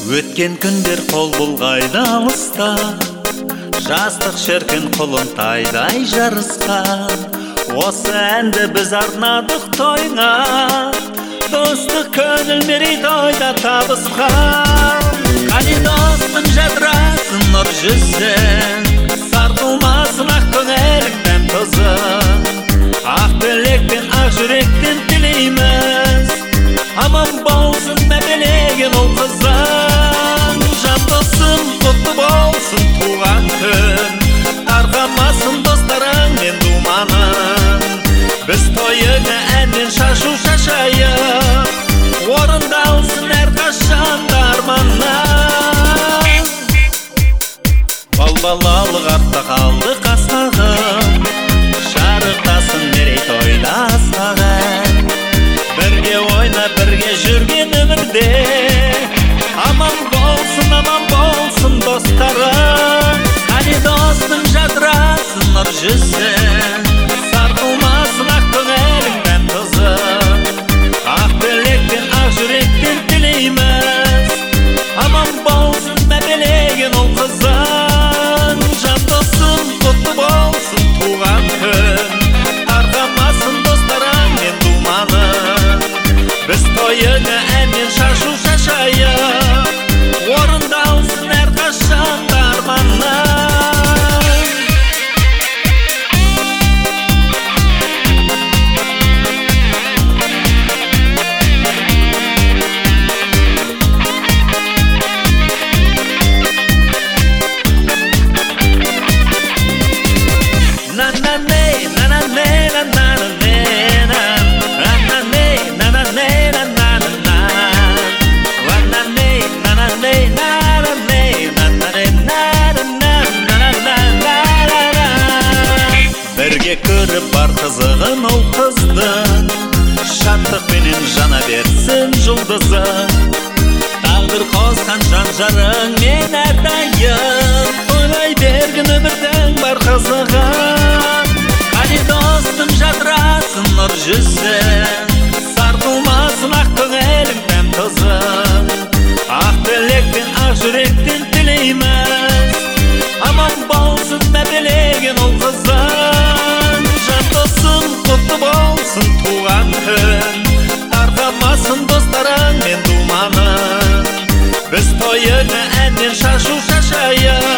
Өткен күндер қол бұлғайды алыста, жастық шіркін құлынтайдай жарысқан. Осы әнді біз арнадық тойға, достық көңіл мерейтойда табысқан. Қане достым жадырасын нұр жүзің, сарқылмасын ақ көңілің дәм тұзың. Ақ тілекпен ақ жүректен тілейміз, аман болсын мәпелеген ұл қызың. Жан досым құтты болсын туған күн, тарқамасын достарың мен думаның. Біз тойына әнмен шашу шашайық, орындалсын әрқашанда арманың. Балбалалық артта қалды қасқағым, шарықтасын мерейтойда асқағым. Бірге ойна, бірге жүрген өмірде, аман болсын достарың. Қане достым жадырасын нұр жүзің, сарқылмасын ақ көңілің дәм тұзың. Ақ тілекпен ақ жүректен тілейміз, аман болсын мәпелеген ұл қызың. Жан досым құтты болсын туған күн, тарқамасын достарың мен думаның. Біз тойына әнмен шашу шашайық, орындалсын әрқашанда арманың. Бірге көріп бар қызығын ол қыздың, шаттықпенен жана берсін жұлдызың. Тағдыр қосқан жан жарың мен әрдайым, тойлай бергін өмірдің бар қызығын. Қане достым жадырасын нұр жүзің, сарқылмасын ақ көңілің дәм тұзың. Ақ тілекпен ақ жүректен тілейміз, аман болсын мәпелеген ұл қызың. Жан досым құтты болсын туған күн, тарқамасын достарың мен думаның. Біз тойына әнмен шашу шашайық,